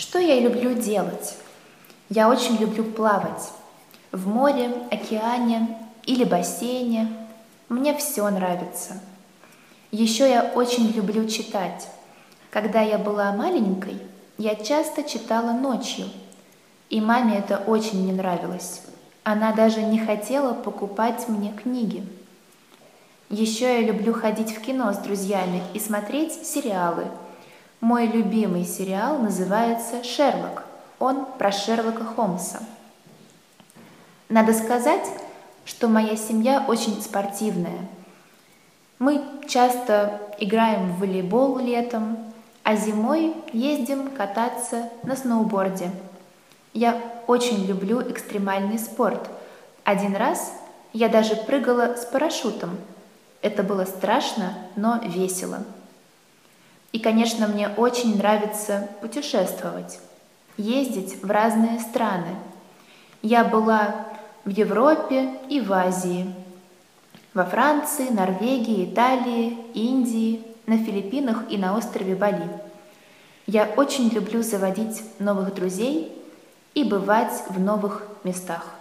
Что я люблю делать? Я очень люблю плавать. В море, океане или бассейне. Мне все нравится. Еще я очень люблю читать. Когда я была маленькой, я часто читала ночью. И маме это очень не нравилось. Она даже не хотела покупать мне книги. Еще я люблю ходить в кино с друзьями и смотреть сериалы. Мой любимый сериал называется «Шерлок». Он про Шерлока Холмса. Надо сказать, что моя семья очень спортивная. Мы часто играем в волейбол летом, а зимой ездим кататься на сноуборде. Я очень люблю экстремальный спорт. Один раз я даже прыгала с парашютом. Это было страшно, но весело. И, конечно, мне очень нравится путешествовать, ездить в разные страны. Я была в Европе и в Азии, во Франции, Норвегии, Италии, Индии, на Филиппинах и на острове Бали. Я очень люблю заводить новых друзей и бывать в новых местах.